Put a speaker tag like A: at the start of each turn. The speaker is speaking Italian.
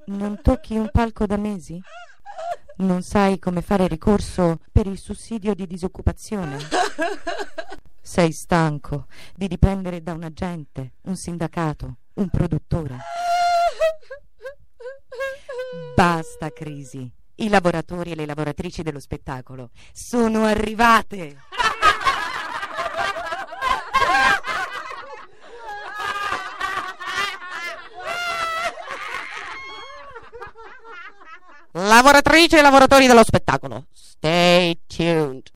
A: Non tocchi un palco da mesi? Non sai come fare ricorso per il sussidio di disoccupazione? Sei stanco di dipendere da un agente, un sindacato, un produttore. Basta crisi. I lavoratori e le lavoratrici dello spettacolo sono arrivate.
B: Lavoratrici e lavoratori dello spettacolo, stay tuned.